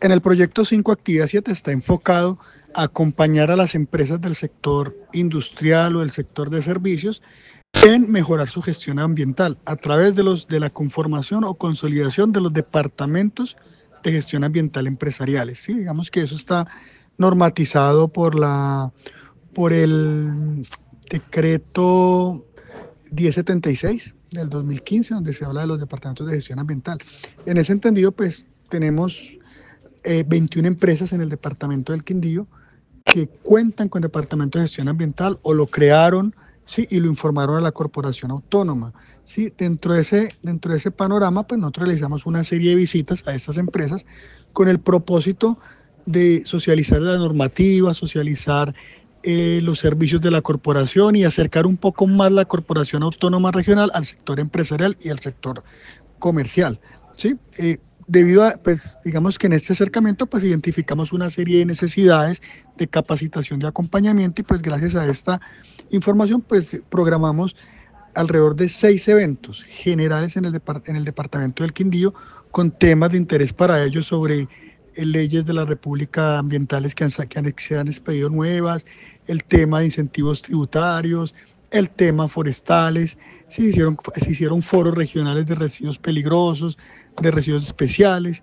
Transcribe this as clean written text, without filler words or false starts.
En el proyecto 5 Actividad 7 está enfocado a acompañar a las empresas del sector industrial o del sector de servicios en mejorar su gestión ambiental a través de la conformación o consolidación de los departamentos de gestión ambiental empresariales. ¿Sí? Digamos que eso está normatizado por el decreto 1076 del 2015, donde se habla de los departamentos de gestión ambiental. En ese entendido, pues tenemos 21 empresas en el departamento del Quindío que cuentan con departamento de gestión ambiental o lo crearon, sí, y lo informaron a la corporación autónoma. Sí, dentro de ese panorama, pues nosotros realizamos una serie de visitas a estas empresas con el propósito de socializar la normativa, socializar los servicios de la corporación y acercar un poco más la corporación autónoma regional al sector empresarial y al sector comercial. ¿Sí? Debido a, pues, digamos que en este acercamiento, pues identificamos una serie de necesidades de capacitación, de acompañamiento y pues gracias a esta información, pues programamos alrededor de 6 eventos generales en el departamento del Quindío con temas de interés para ellos sobre leyes de la República ambientales se han expedido nuevas, el tema de incentivos tributarios, el tema forestales, se hicieron foros regionales de residuos peligrosos, de residuos especiales,